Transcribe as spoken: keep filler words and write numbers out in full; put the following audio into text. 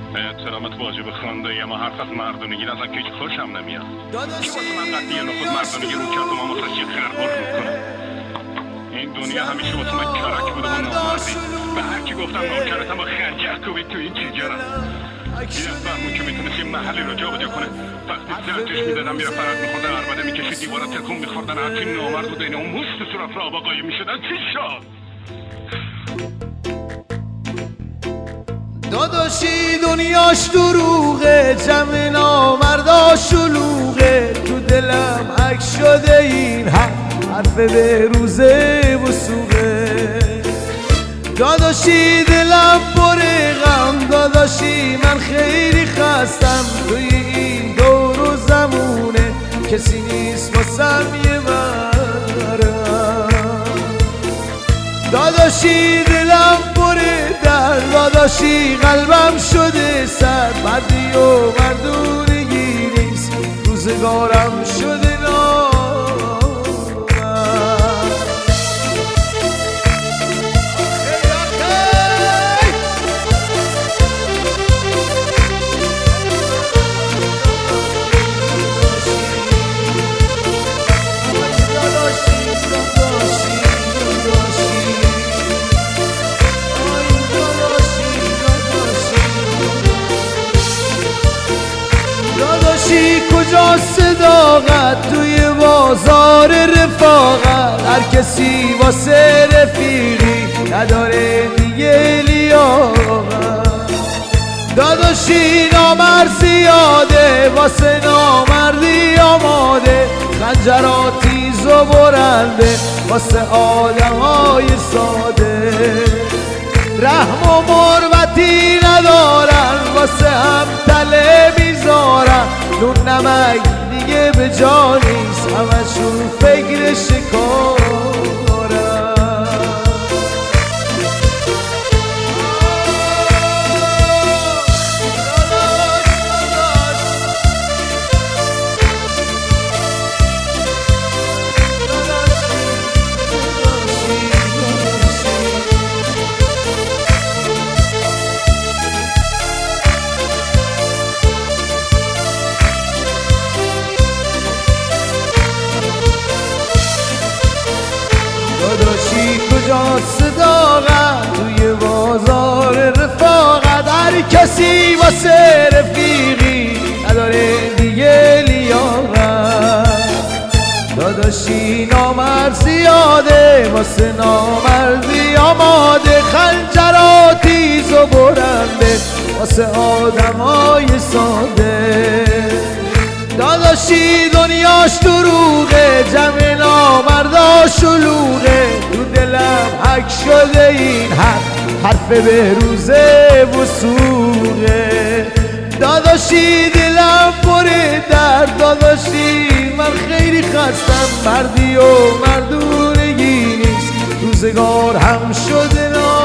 احترامت واجب خانده اما حرف از مردونگی ازم که خوشم نمیاد. کی واسه من قدیه نخود مردونگی رو کرد و من واسه چی خربار میکنم. این دنیا همیشه واسه من کرک بوده و نامردی. به هر کی گفتم نوکرتم و خنجر کوبید تو این جیگرم. یه فرمون که میتونست یه محلی رو جا بجا کنه. وقتی سرتش میدادم میره فرق میخورده عربده میکشید دیوارا تکون میخوردن هرچی نامرد و دین اون موست صورت را آقایی میشدن چی شد؟ داداشی دنیاش دروغه، جمع نامردا شلوغه، تو دلم حک شده این حرف به روزه و سوغه. داداشی دلم پر غم، داداشی من خیلی خستم، توی این دور و زمونه کسی نیست واسم یه مرم. داداشی دلم پر درد، داداشی قلبم شده سر، مردی و مردونگی نیست روزگارم شده نامرد. کجا صداقت توی بازار رفاقت، هر کسی واسه رفیقی نداره دیگه لیاقت. داداشی نامرد زیاده، واسه نامردی آماده، خنجرات تیز و برنده واسه آدمای ساده. رحم و مروتی ندارن، واسه هم تله میذارن، نون نمک دیگه به جا نیست، همشون فکر شکارن. داداشی کجا صداقت توی بازار رفاقت، هر کسی واسه رفیقی نداره دیگه لیاقت. داداشی نامرد زیاده، واسه نامردی آماده، خنجرات تیز و برنده واسه آدمای ساده. داداشی دنیاش دروغه، جمع نامردا شلوغه، تو دلم حک شده این حرف حرف به روزه و سوغه. داداشی دلم پر درد، داداشی من خیلی خستم، مردی و مردونگی نیست روزگار هم شده